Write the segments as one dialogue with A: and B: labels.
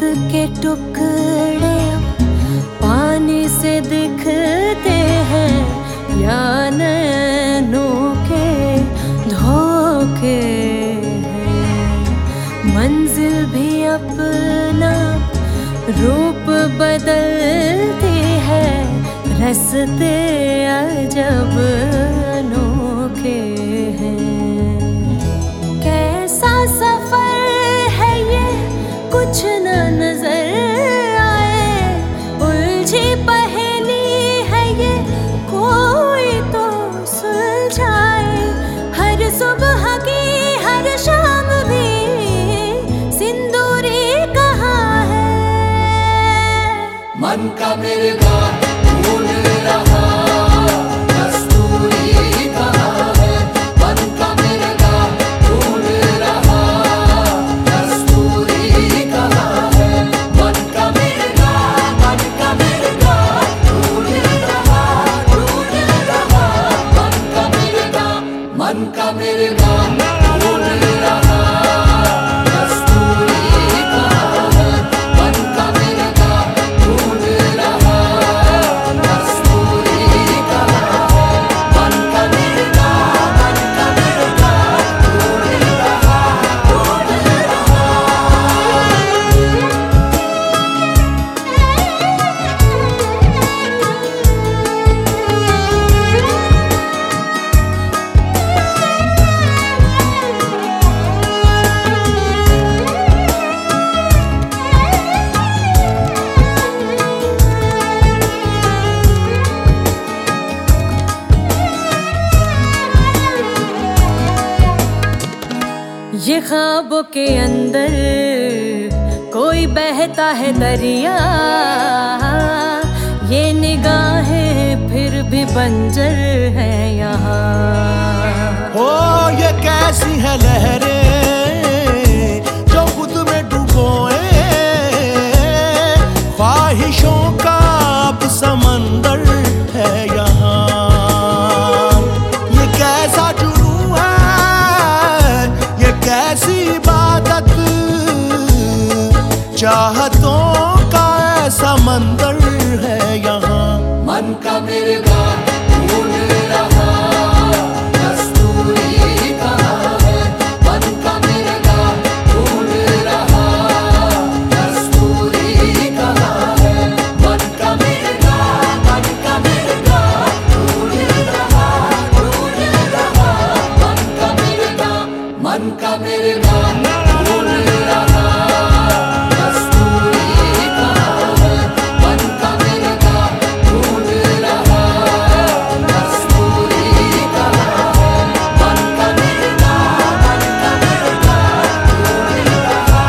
A: के टुकड़े पानी से दिखते हैं या नैनों के धोखे हैं। मंजिल भी अपना रूप बदलती है, रास्ते अजब अनोखे हैं। कैसा सफर है ये कुछ न नजर आए, उलझी पहेली है ये कोई तो सुलझाए। हर सुबह की हर शाम भी सिंदूरी कहाँ है।
B: मन का मेरे बात भूल रहा कस्तूरी कहाँ है। मन का मेरे बात भूल रहा कस्तूरी कहाँ है। मन का मेरे बात भूल रहा मन का मेरे बात मन का मेरे बात भूल रहा कस्तूरी कहाँ है। मन का मेरे बात भूल रहा कस्तूरी कहाँ है। मन का मेरे बात भूल रहा
A: ये ख्वाबों के अंदर कोई बहता है दरिया, ये निगाहें फिर भी बंजर है यहाँ।
C: ओ ये कैसी है लहरें जो खुद में डुबोए, ख्वाहिशों का अब समंदर है यहाँ। ये कैसा जुनून है, ये कैसी इबादत, चाहतों का ऐसा मंदिर है यहाँ।
B: मन का मेरे बात भूल रहा कस्तूरी कहाँ है। मन का मेरे बात भूल रहा कस्तूरी कहाँ है। मन का मेरे बात भूल रहा मन का मेरे बात मन का मेरे बात भूल रहा कस्तूरी कहाँ है। मन का मेरे बात भूल रहा कस्तूरी कहाँ है। मन का मेरे बात भूल रहा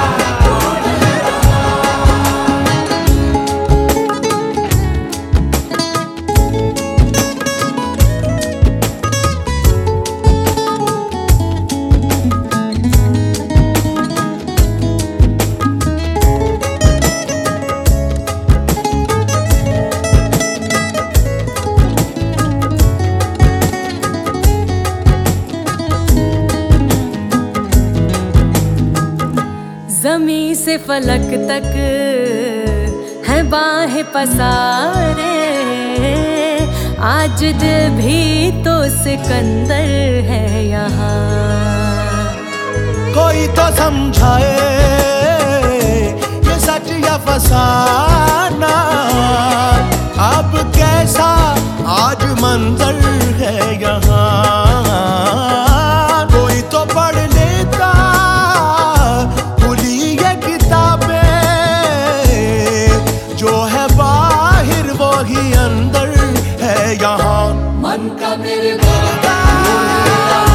A: ज़मीं से फलक तक है बाहें पसारे, आज दिल भी तो सिकंदर है यहाँ।
C: कोई तो समझाए ये सच या फसाना, अब कैसा आज मंजर है यहाँ। कोई तो पढ़ लेता खुली ये किताबें, जो है बाहर वो ही अंदर है यहाँ।
B: मन का मेरे बात भूल रहा